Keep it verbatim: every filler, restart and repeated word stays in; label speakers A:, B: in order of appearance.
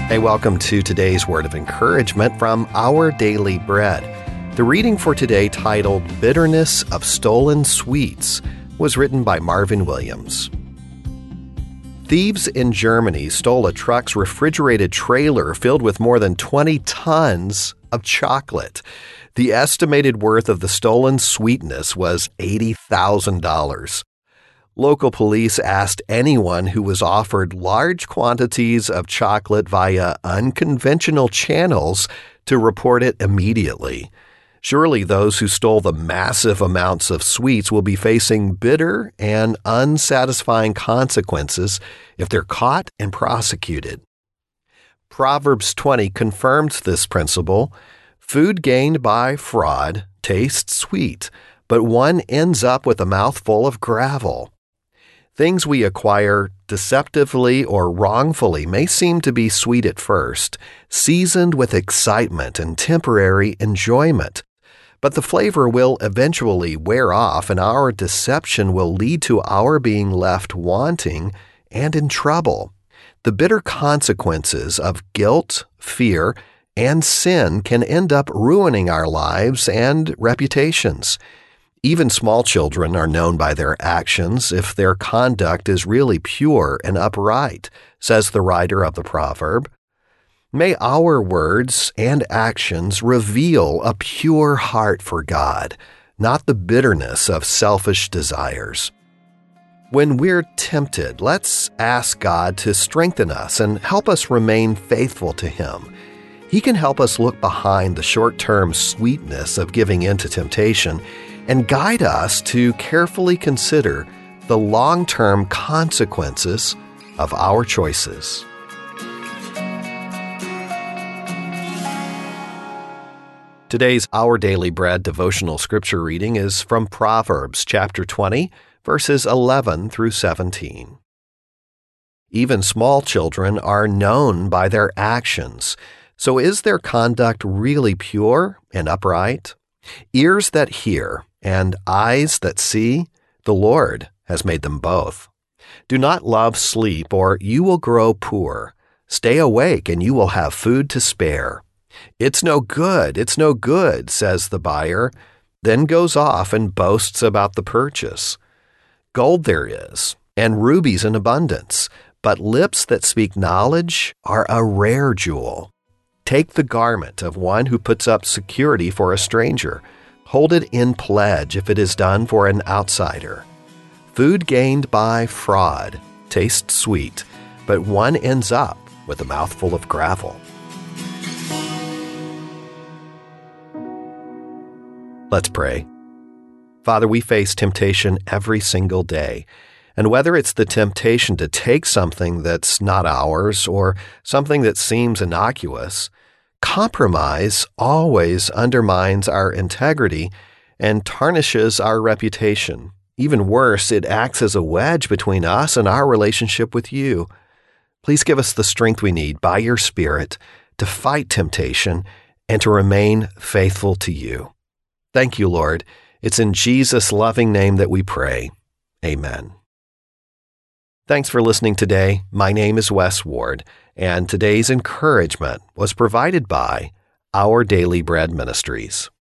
A: Hey, welcome to today's word of encouragement from Our Daily Bread. The reading for today, titled Bitterness of Stolen Sweets, was written by Marvin Williams. Thieves in Germany stole a truck's refrigerated trailer filled with more than twenty tons of chocolate. The estimated worth of the stolen sweetness was eighty thousand dollars. Local police asked anyone who was offered large quantities of chocolate via unconventional channels to report it immediately. Surely those who stole the massive amounts of sweets will be facing bitter and unsatisfying consequences if they're caught and prosecuted. Proverbs twenty confirms this principle. Food gained by fraud tastes sweet, but one ends up with a mouthful of gravel. Things we acquire deceptively or wrongfully may seem to be sweet at first, seasoned with excitement and temporary enjoyment. But the flavor will eventually wear off, and our deception will lead to our being left wanting and in trouble. The bitter consequences of guilt, fear, and sin can end up ruining our lives and reputations. Even small children are known by their actions if their conduct is really pure and upright, says the writer of the proverb. May our words and actions reveal a pure heart for God, not the bitterness of selfish desires. When we're tempted, let's ask God to strengthen us and help us remain faithful to Him. He can help us look behind the short-term sweetness of giving in to temptation and guide us to carefully consider the long-term consequences of our choices. Today's Our Daily Bread devotional scripture reading is from Proverbs chapter twenty, verses eleven through seventeen. Even small children are known by their actions. So is their conduct really pure and upright? Ears that hear and eyes that see, the Lord has made them both. Do not love sleep, or you will grow poor. Stay awake, and you will have food to spare. It's no good, it's no good, says the buyer, then goes off and boasts about the purchase. Gold there is, and rubies in abundance, but lips that speak knowledge are a rare jewel. Take the garment of one who puts up security for a stranger. Hold it in pledge if it is done for an outsider. Food gained by fraud tastes sweet, but one ends up with a mouthful of gravel. Let's pray. Father, we face temptation every single day. And whether it's the temptation to take something that's not ours or something that seems innocuous, compromise always undermines our integrity and tarnishes our reputation. Even worse, it acts as a wedge between us and our relationship with you. Please give us the strength we need by your Spirit to fight temptation and to remain faithful to you. Thank you, Lord. It's in Jesus' loving name that we pray. Amen. Thanks for listening today. My name is Wes Ward, and today's encouragement was provided by Our Daily Bread Ministries.